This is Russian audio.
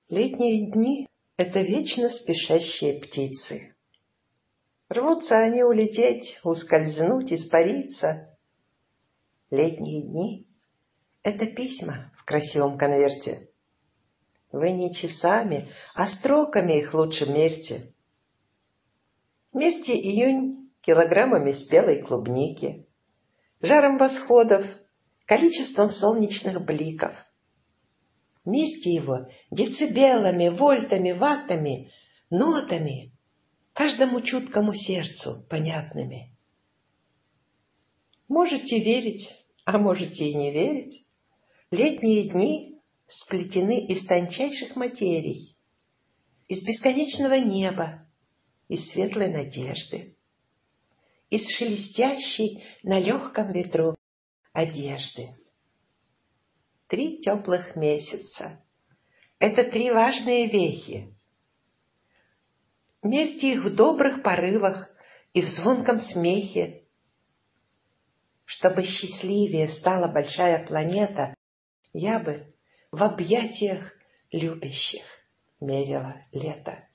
Летние дни — это вечно спешащие птицы. Рвутся они улететь, ускользнуть, испариться. Летние дни — это письма в красивом конверте. Вы не часами, а строками их лучше мерьте. Мерьте июнь килограммами спелой клубники, жаром восходов, количеством солнечных бликов. Мерьте его децибелами, вольтами, ваттами, нотами, каждому чуткому сердцу понятными. Можете верить, а можете и не верить. Летние дни сплетены из тончайших материй, из бесконечного неба, из светлой надежды, из шелестящей на легком ветру одежды. 3 теплых месяца — это 3 важные вехи. Мерьте их в добрых порывах и в звонком смехе. Чтобы счастливее стала большая планета, я бы в объятиях любящих мерила лето.